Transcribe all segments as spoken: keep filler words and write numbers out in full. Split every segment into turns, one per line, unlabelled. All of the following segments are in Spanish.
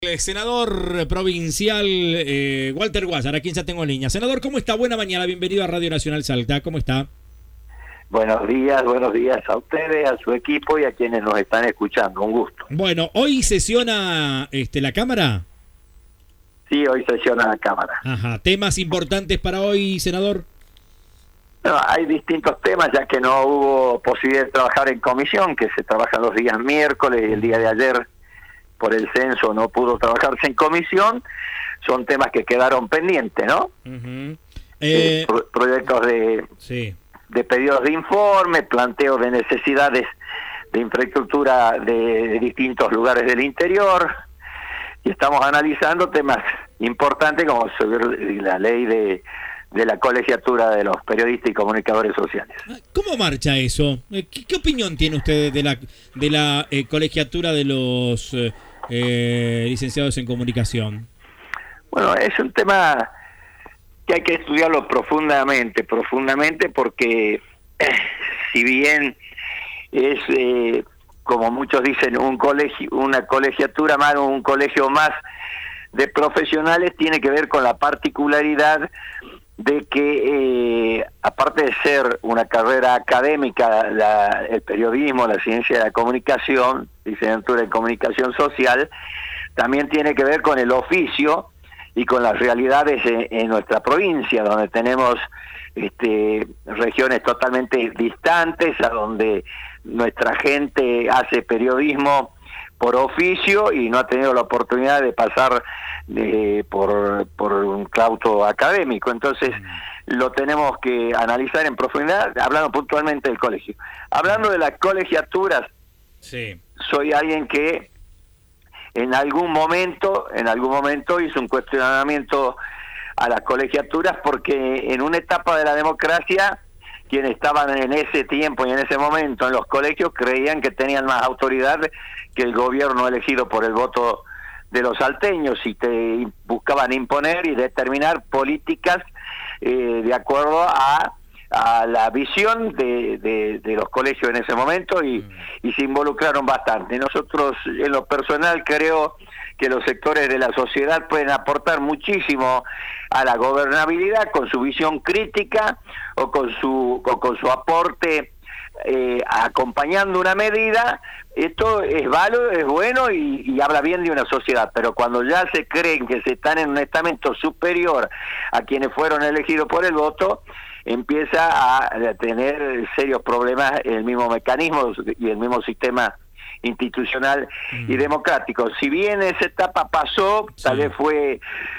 El senador provincial eh, Walter Guayar, a quien ya tengo en línea. Senador, ¿cómo está? Buena mañana, bienvenido a Radio Nacional Salta, ¿cómo está?
Buenos días, buenos días a ustedes, a su equipo y a quienes nos están escuchando, un gusto.
Bueno, ¿hoy sesiona este, la Cámara?
Sí, hoy sesiona la Cámara.
Ajá, ¿temas importantes para hoy, senador?
No, hay distintos temas, ya que no hubo posibilidad de trabajar en comisión, que se trabaja los días miércoles y el día de ayer por el censo no pudo trabajarse en comisión. Son temas que quedaron pendientes, ¿no?
Uh-huh. eh,
eh, pro proyectos de,
sí.
de pedidos de informe, planteos de necesidades de infraestructura de, de distintos lugares del interior, y estamos analizando temas importantes como la ley de, de la colegiatura de los periodistas y comunicadores sociales.
¿Cómo marcha eso? ¿Qué, qué opinión tiene usted de la, de la eh, colegiatura de los eh, eh, licenciados en comunicación?
Bueno, es un tema que hay que estudiarlo profundamente, profundamente porque eh, si bien es, eh, como muchos dicen, un colegio, una colegiatura más, un colegio más de profesionales, tiene que ver con la particularidad de que, eh, aparte de ser una carrera académica, la, el periodismo, la ciencia de la comunicación, licenciatura en comunicación social, también tiene que ver con el oficio y con las realidades en, en nuestra provincia, donde tenemos este, regiones totalmente distantes, a donde nuestra gente hace periodismo por oficio y no ha tenido la oportunidad de pasar de, por, por un claustro académico. Entonces lo tenemos que analizar en profundidad, hablando puntualmente del colegio. Hablando de las colegiaturas, sí. Soy alguien que en algún momento, en algún momento hizo un cuestionamiento a las colegiaturas, porque en una etapa de la democracia, quienes estaban en ese tiempo y en ese momento en los colegios creían que tenían más autoridad que el gobierno elegido por el voto de los salteños, y te buscaban imponer y determinar políticas eh, de acuerdo a, a la visión de, de, de los colegios en ese momento, y, y se involucraron bastante. Nosotros, en lo personal, creo que los sectores de la sociedad pueden aportar muchísimo a la gobernabilidad con su visión crítica o con su, o con su aporte eh, acompañando una medida. Esto es válido, es bueno y, y habla bien de una sociedad, pero cuando ya se creen que se están en un estamento superior a quienes fueron elegidos por el voto, empieza a tener serios problemas el mismo mecanismo y el mismo sistema institucional mm. y democrático. Si bien esa etapa pasó, sí. tal vez fue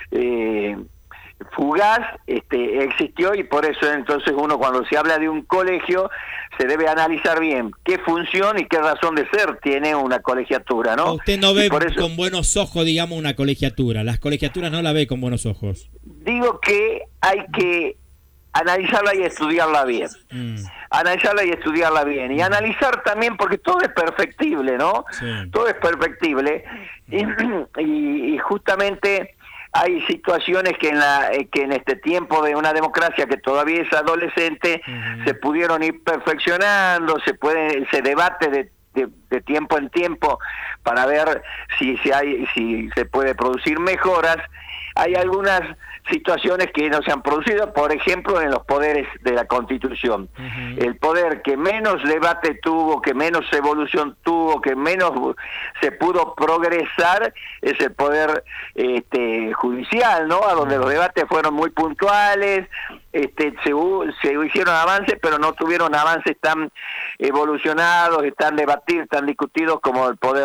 eh, fugaz, este, existió, y por eso entonces uno, cuando se habla de un colegio, se debe analizar bien qué función y qué razón de ser tiene una colegiatura, ¿no?
Usted no ve
por eso,
con buenos ojos, digamos, una colegiatura. Las colegiaturas no la ve con buenos ojos.
Digo que hay que analizarla y estudiarla bien. Mm. Analizarla y estudiarla bien. Y analizar también, porque todo es perfectible, ¿no? Sí. Todo es perfectible. Y, y, y justamente hay situaciones que en, la, que en este tiempo de una democracia que todavía es adolescente, uh-huh. se pudieron ir perfeccionando, se puede, se debate de, de, de tiempo en tiempo para ver si, si, hay, si se puede producir mejoras. Hay algunas situaciones que no se han producido, por ejemplo, en los poderes de la Constitución. Uh-huh. El poder que menos debate tuvo, que menos evolución tuvo, que menos se pudo progresar, es el poder este, judicial, ¿no? A donde los debates fueron muy puntuales, este, se, se hicieron avances, pero no tuvieron avances tan evolucionados, tan debatidos, tan discutidos como el poder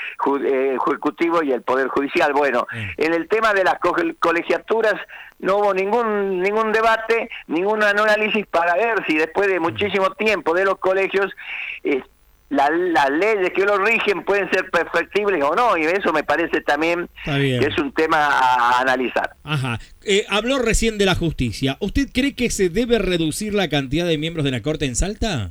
eh, ejecutivo y el poder judicial. Bueno, uh-huh. en el tema de las co- colegiaturas no hubo ningún ningún debate, ningún análisis para ver si después de muchísimo tiempo de los colegios eh, la, las leyes que los rigen pueden ser perfectibles o no, y eso me parece también que es un tema a, a analizar.
Ajá. Eh, habló recién de la justicia. ¿Usted cree que se debe reducir la cantidad de miembros de la Corte en Salta?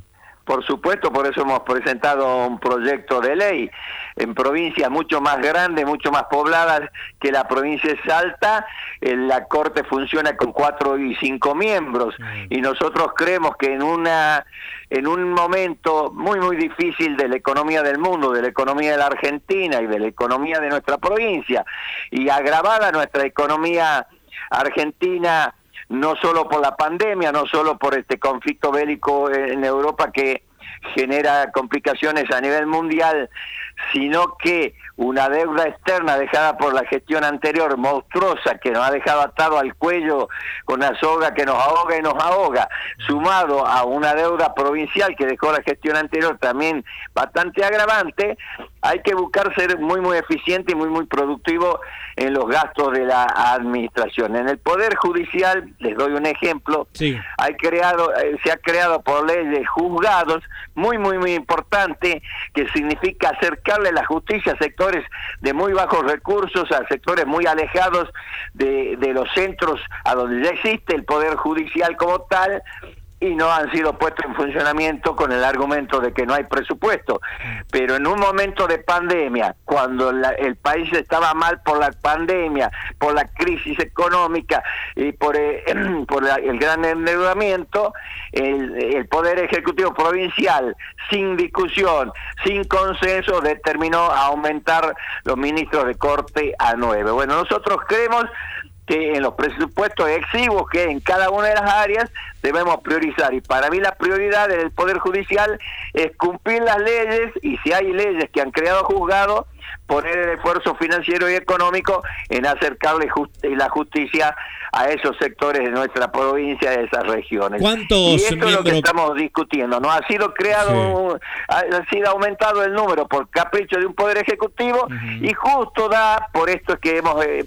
Por supuesto, por eso hemos presentado un proyecto de ley en provincias mucho más grandes, mucho más pobladas que la provincia de Salta. La Corte funciona con cuatro y cinco miembros y nosotros creemos que en una en un momento muy muy difícil de la economía del mundo, de la economía de la Argentina y de la economía de nuestra provincia, y agravada nuestra economía argentina no solo por la pandemia, no solo por este conflicto bélico en Europa que genera complicaciones a nivel mundial, sino que una deuda externa dejada por la gestión anterior, monstruosa, que nos ha dejado atado al cuello con una soga que nos ahoga y nos ahoga, sumado a una deuda provincial que dejó la gestión anterior también bastante agravante. Hay que buscar ser muy muy eficiente y muy muy productivo en los gastos de la administración. En el Poder Judicial, les doy un ejemplo, sí. hay creado, eh, se ha creado por ley de juzgados, muy muy muy importante, que significa acercarle la justicia a sectores de muy bajos recursos, a sectores muy alejados de, de los centros a donde ya existe el Poder Judicial como tal, y no han sido puestos en funcionamiento con el argumento de que no hay presupuesto. Pero en un momento de pandemia, cuando la, el país estaba mal por la pandemia, por la crisis económica y por, eh, por la, el gran endeudamiento, el, el Poder Ejecutivo Provincial, sin discusión, sin consenso, determinó aumentar los ministros de Corte a nueve. Bueno, nosotros creemos que en los presupuestos exiguos que en cada una de las áreas debemos priorizar, y para mí la prioridad del Poder Judicial es cumplir las leyes, y si hay leyes que han creado juzgados, poner el esfuerzo financiero y económico en acercarle just la justicia a esos sectores de nuestra provincia, de esas regiones.
¿Cuántos
y esto
miembros...
es lo que estamos discutiendo, no ha sido creado, sí. ha, ha sido aumentado el número por capricho de un Poder Ejecutivo, uh-huh. y justo da, por esto es que hemos... Eh,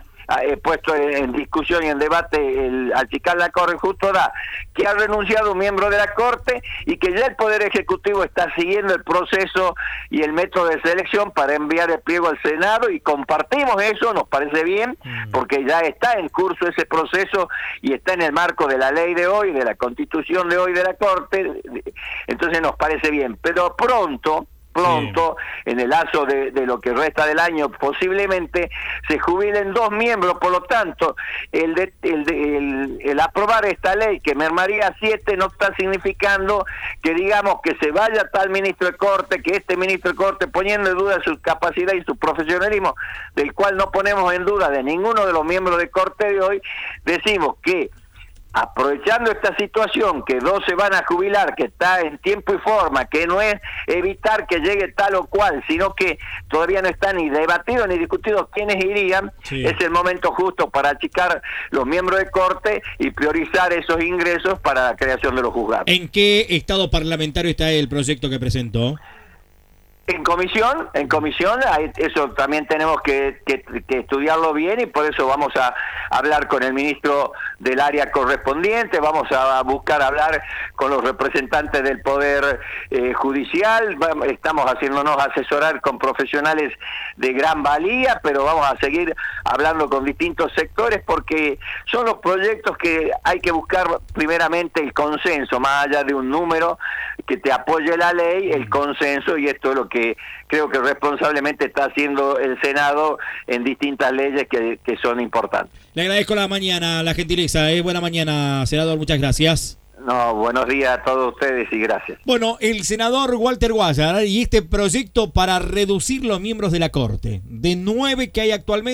he puesto en discusión y en debate el achicar la Corte, justo da que ha renunciado un miembro de la Corte y que ya el Poder Ejecutivo está siguiendo el proceso y el método de selección para enviar el pliego al Senado, y compartimos eso, nos parece bien, porque ya está en curso ese proceso y está en el marco de la ley de hoy, de la Constitución de hoy de la Corte, entonces nos parece bien, pero pronto pronto, sí. en el lazo de, de lo que resta del año, posiblemente se jubilen dos miembros, por lo tanto, el, de, el, de, el, el aprobar esta ley que mermaría a siete no está significando que digamos que se vaya tal ministro de Corte, que este ministro de Corte, poniendo en duda su capacidad y su profesionalismo, del cual no ponemos en duda de ninguno de los miembros de Corte de hoy, decimos que aprovechando esta situación, que dos se van a jubilar, que está en tiempo y forma, que no es evitar que llegue tal o cual, sino que todavía no está ni debatido ni discutido quiénes irían, sí. es el momento justo para achicar los miembros de Corte y priorizar esos ingresos para la creación de los juzgados.
¿En qué estado parlamentario está el proyecto que presentó?
En comisión, en comisión, eso también tenemos que, que, que estudiarlo bien, y por eso vamos a hablar con el ministro del área correspondiente, vamos a buscar hablar con los representantes del Poder eh, Judicial, estamos haciéndonos asesorar con profesionales de gran valía, pero vamos a seguir hablando con distintos sectores, porque son los proyectos que hay que buscar primeramente el consenso, más allá de un número que te apoye la ley, el consenso, y esto es lo que que creo que responsablemente está haciendo el Senado en distintas leyes que, que son importantes.
Le agradezco la mañana, la gentileza. ¿eh? Buena mañana, senador, muchas gracias.
No, buenos días a todos ustedes y gracias.
Bueno, el senador Walter Guayar y este proyecto para reducir los miembros de la Corte, de nueve que hay actualmente.